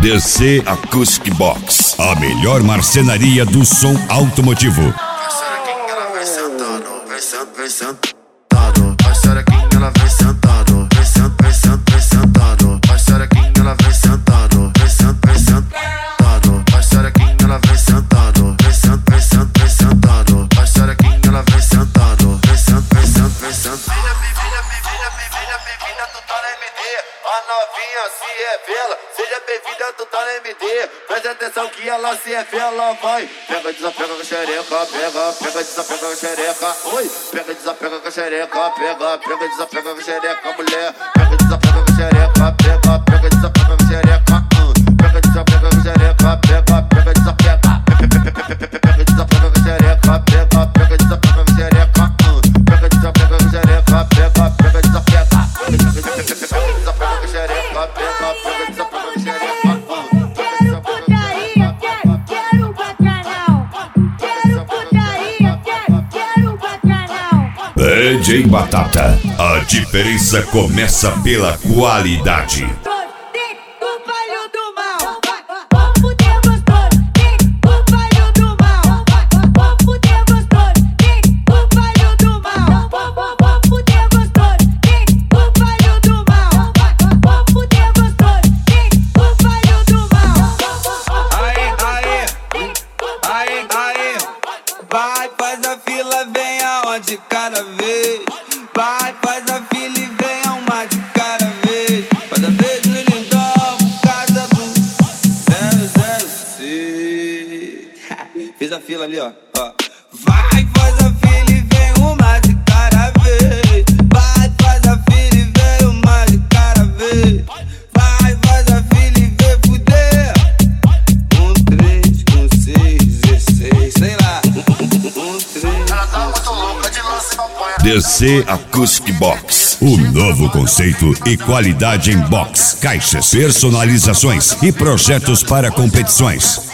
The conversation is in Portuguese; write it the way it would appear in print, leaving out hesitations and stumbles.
DC Acoustic Box, a melhor marcenaria do som automotivo. Ela vem sentando, vem sentando. Vai xerequinha, ela vem sentando, vem sentando. Vai xerequinha, ela vem sentando, vem sentando. Vai xerequinha, ela vem sentando, vem sentando. Vai xerequinha, ela vem sentando, vem sentando. Bem-vinda, tu tá na MD. A novinha se revela, seja bem-vinda, tu tá na MD. Preste atenção que ela se revela, vai. Pega, desapega com a xereca, pega, desapega com a xereca. Oi, pega, desapega com a xereca, pega, desapega com a xereca, mulher. Pega, desapega com a xereca, pega, desapega com a xereca. Pega, desapega com a xereca, pega, desapega. Pega, desapega com a xereca, pega, desapega com a xereca. Pega, desapega com a xereca, pega, desapega. DJ Batata, a diferença começa pela qualidade. Vai, faz a fila, vem aonde cada vez. Vai, faz a fila e vem a uma de cada vez. Cada vez no lindão, casa do 006. Fiz a fila ali, ó. Vai, faz a fila e vem uma de cada vez. Vai, faz a fila e vem uma de cada vez. Vai, faz a fila e vem fuder. 1, 3, 1, 6, 16, sei lá. DC Acoustic Box, o novo conceito e qualidade em box, caixas, personalizações e projetos para competições.